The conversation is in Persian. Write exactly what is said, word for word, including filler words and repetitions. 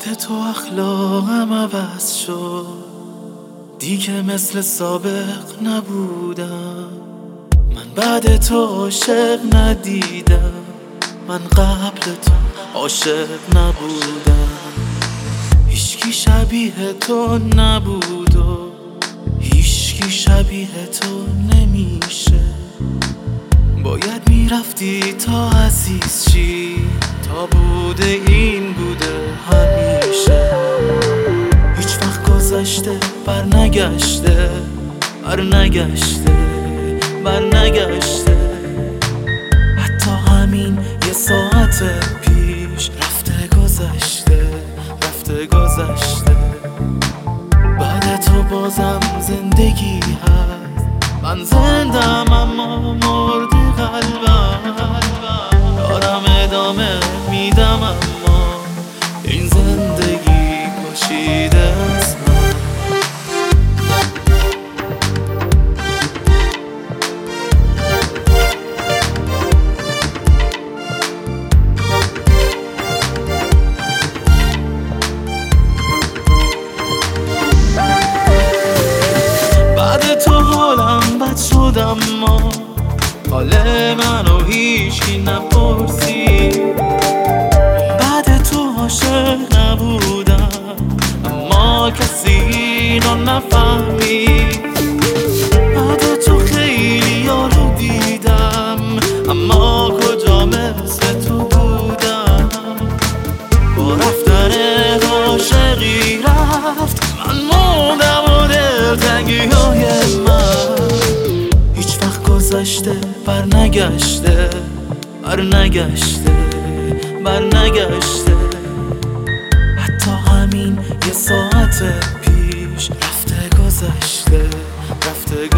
بعد تو اخلاقم عوض شد، دیگه مثل سابق نبودم. من بعد تو عاشق ندیدم، من قبل تو عاشق نبودم. هیچکی شبیه تو نبود و هیچکی شبیه تو نمیشه. باید میرفتی تا عزیز چی، تا بوده این بوده همیشه. هیچ وقت گذشته بر نگشته، بر نگشته، بر نگشته. حتی همین یه ساعت پیش رفته گذشته، رفته گذشته. بعد تو بازم زندگی هست، من زندم اما مرده قلبم. دارم ادامه میدم اما این زندگی پاشیده از من. بعد تو حالم بد شد اما حال منو هیچکی نپرسی. بعد تو عاشق نبودم اما کسی اینو نفهمید. بعد تو خیلی یارو دیدم اما کجا مثل تو بودم. با رفتن عاشقی رفت، من موندم و دلتنگی های من. هیچ وقت گذشته بر نگشته، بر نگشته، بر نگشته. حتی همین یه ساعت پیش رفته گذشته، رفته